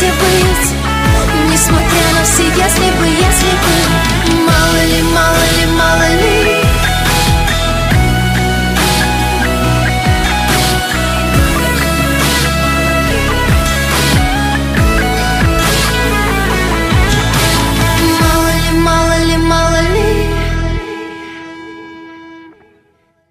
быть, несмотря на все если бы. Мало ли, мало